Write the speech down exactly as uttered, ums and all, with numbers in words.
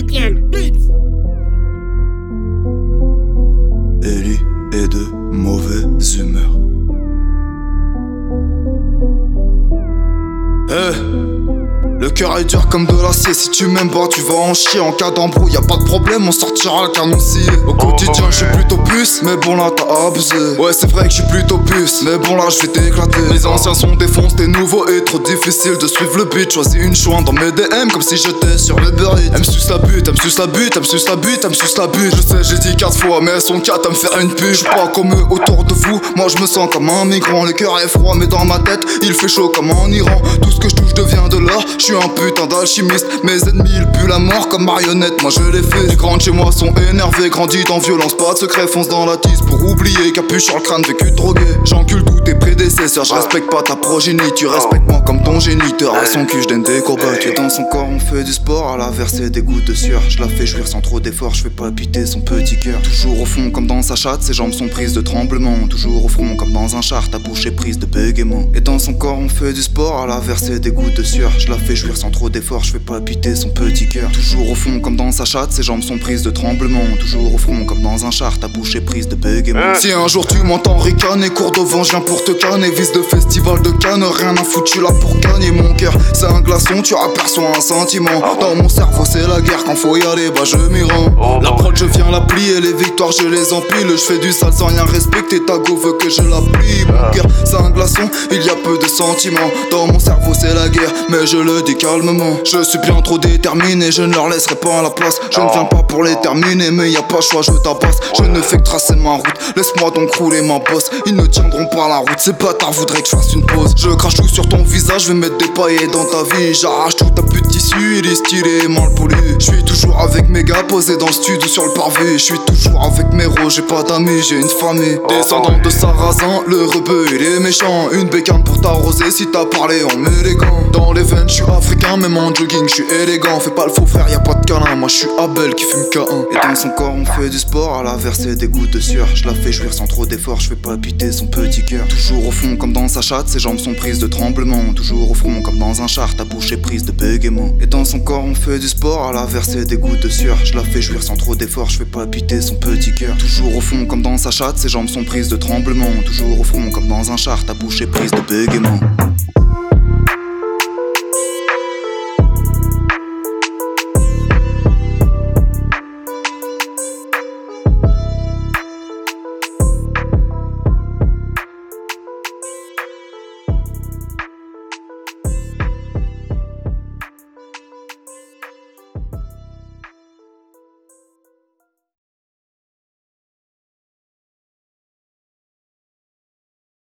Weekend Beats. Ellie est de mauvaise humeur. Eh, le cœur est dur comme de l'acier. Si tu m'aimes pas, tu vas en chier. En cas d'embrouille, y'a pas de problème, on sortira le canon scié. Au quotidien, je suis plutôt puce, mais bon là t'as abusé. Ouais, c'est vrai que je suis plutôt puce, mais bon là je vais t'éclater. Les anciens sont défoncés, tes nouveaux est trop difficile de suivre le beat. Choisis une chouin dans mes D M comme si j'étais sur le burrito. Elle me suce la butte, elle me suce la butte, elle me suce la butte, elle me suce la butte. Je sais, j'ai dit quatre fois, mais elles sont quatre à me faire une pute. Je suis pas comme eux autour de vous, moi je me sens comme un migrant. Le cœur est froid, mais dans ma tête, il fait chaud comme en Iran. Tout ce que je touche devient de l'or, je suis un putain d'alchimiste. Mes ennemis ils puent la mort comme marionnette, moi je les fais. Les grands de chez moi sont énervés, grandis dans violence, pas de secret, fonce dans la tisse pour oublier. Capuche sur le crâne, vécu drogué. J'encule tous tes prédécesseurs, je respecte pas ta progéniture. Respecte-moi comme ton géniteur, à son cul je donne des combattus. Dans son corps on fait du sport, à la verser des gouttes de sueur. Je la fais jouir sans trop d'efforts, je fais palpiter son petit cœur. Toujours au fond comme dans sa chatte, ses jambes sont prises de tremblement. Toujours au front comme dans un char, ta bouche est prise de bégaiement. Et dans son corps on fait du sport, à la verser des gouttes de sueur. Je la fais jouir sans trop d'efforts, je fais palpiter son petit cœur. Toujours au fond comme dans sa chatte, ses jambes sont prises de tremblement. Toujours au front comme dans un char, ta bouche est prise de bégaiement. Si un jour tu m'entends ricaner, cours devant, je viens pour te canner. Vise de festival de Cannes, rien à foutre, tu là pour gagner. Mon cœur c'est un glaçon, tu aperçois un sentiment. Dans mon cerveau c'est la guerre, quand faut y aller bah je m'y rends. La prod je viens la plier, les victoires je les empile. Je fais du sale sans rien respecter, ta go veut que je la plie. Mon cœur c'est un glaçon, il y a peu de sentiments. Dans mon cerveau c'est la guerre, mais je le dis calmement. Je suis bien trop déterminé, je ne leur laisserai pas la place. Je ne viens pas pour les terminer, mais y a pas choix, je tabasse. Je ne fais que tracer ma route, laisse-moi donc rouler ma bosse. Ils ne tiendront pas la route, ces bâtards voudraient que je fasse une pause. Je crache tout sur ton visage, je vais mettre des paillettes dans ta vie. J'arrache tout ta plus de tissu, il est stylé et mal poli. Je suis toujours avec mes gars posés dans le studio sur le parvis. Je suis toujours avec mes ros, j'ai pas d'amis, j'ai une famille. Descendant de Sarrazin, le rebeu il est méchant. Une bécane pour t'arroser, si t'as parlé on met les gants. Dans les veines, je suis africain, même en jogging, je suis élégant. Fais pas le faux frère, y'a pas de câlin, moi je suis Abel qui fume K un. Et dans son corps on fait du sport, à la verser des gouttes de sueur. Je la fais jouir sans trop d'efforts, je fais palpiter son petit cœur. Toujours au fond comme dans sa chatte, ses jambes sont prises de tremblement. Toujours au front comme dans un char, ta bouche est prise de bégaiement. Et dans son corps on fait du sport, à la verser des gouttes de sueur. Je la fais jouir sans trop d'efforts, je fais palpiter son petit cœur. Toujours au fond comme dans sa chatte, ses jambes sont prises de tremblement. Toujours au front comme dans un char, ta bouche est prise de bégaiement.